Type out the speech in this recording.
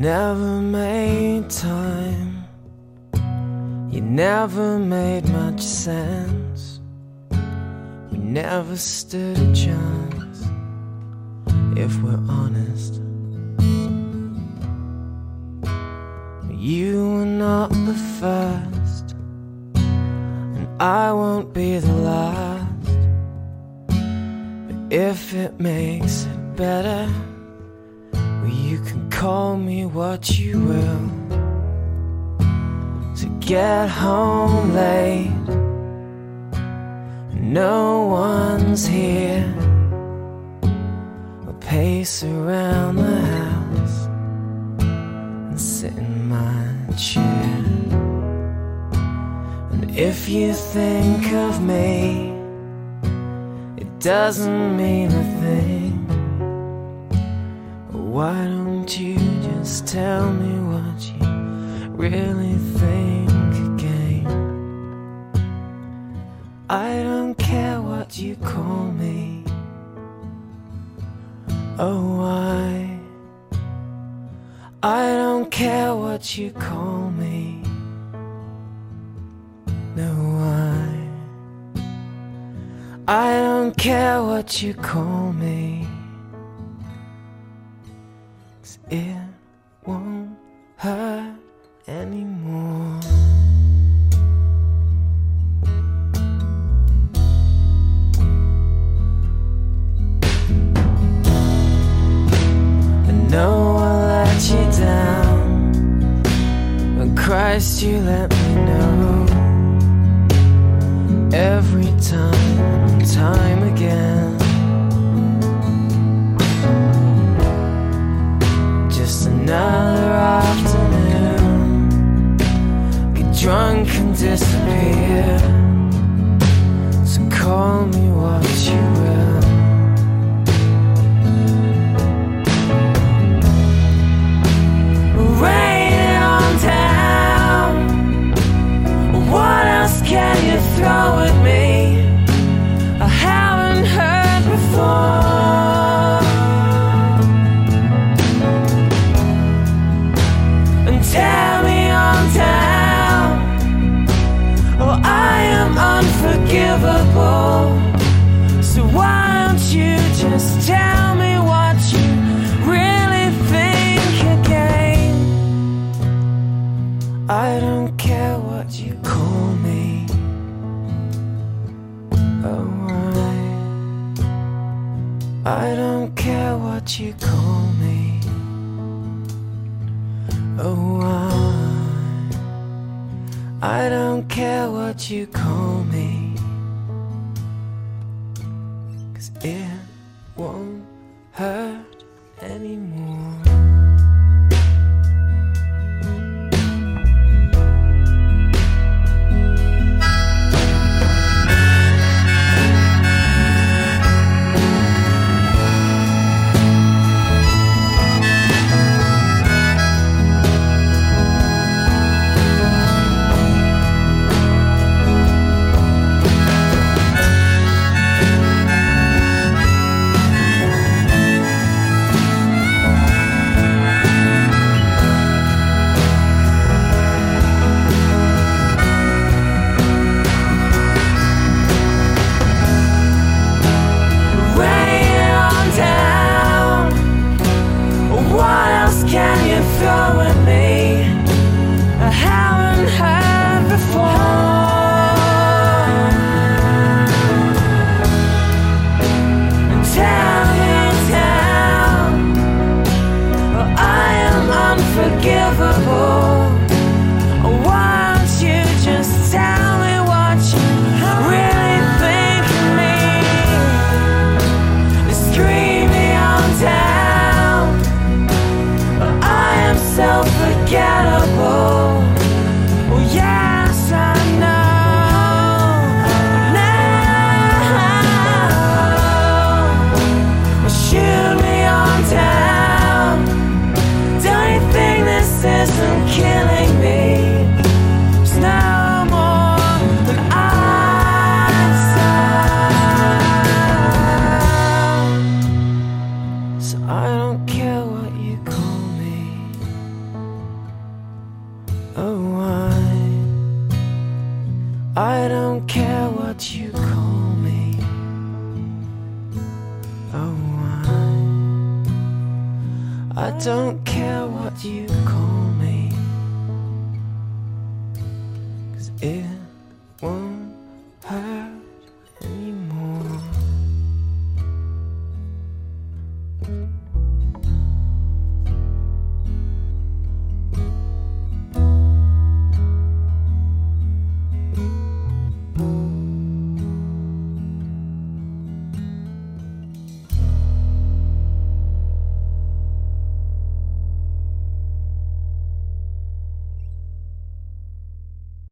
never made time. You never made much sense. We never stood a chance, if we're honest. You were not the first, and I won't be the last. But if it makes it better, well, you can call me what you will. To get home late, no one's here. I'll pace around the house and sit in my chair. And if you think of me, it doesn't mean a thing. Why don't you just tell me what you really think again? I don't care what you call me. Oh, I don't care what you call me. No, I don't care what you call me. 'Cause it won't hurt anymore. I know I let you down, but Christ, you let me know. Every time and time again. Just another afternoon, get drunk and disappear. So call me what you will. Rain on down. What else can you throw at me? I haven't heard before. And tear me on down. Oh, I am unforgivable. So why don't you just tell me what you really think again? I don't care what you call me. Oh, I don't care what you call me. Oh, I don't care what you call me. 'Cause it won't hurt anymore. don't care what you call me, 'cause it